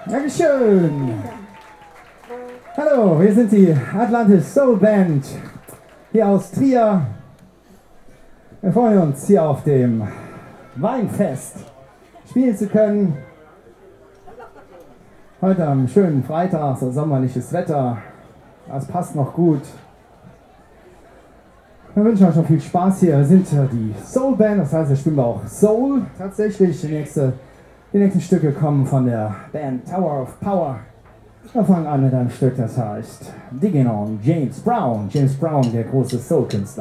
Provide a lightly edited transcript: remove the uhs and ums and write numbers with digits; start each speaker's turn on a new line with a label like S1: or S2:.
S1: Dankeschön. Hallo, wir sind die Atlantis Soul Band hier aus Trier. Wir freuen uns, hier auf dem Weinfest spielen zu können. Heute am schönen Freitag, so sommerliches Wetter. Das passt noch gut. Wir wünschen euch noch viel Spaß hier. Wir sind die Soul Band, das heißt, wir spielen auch Soul. Tatsächlich, die nächsten Stücke kommen von der Band Tower of Power. Wir fangen an mit einem Stück, das heißt Digging on James Brown. James Brown, der große Soul-Künstler.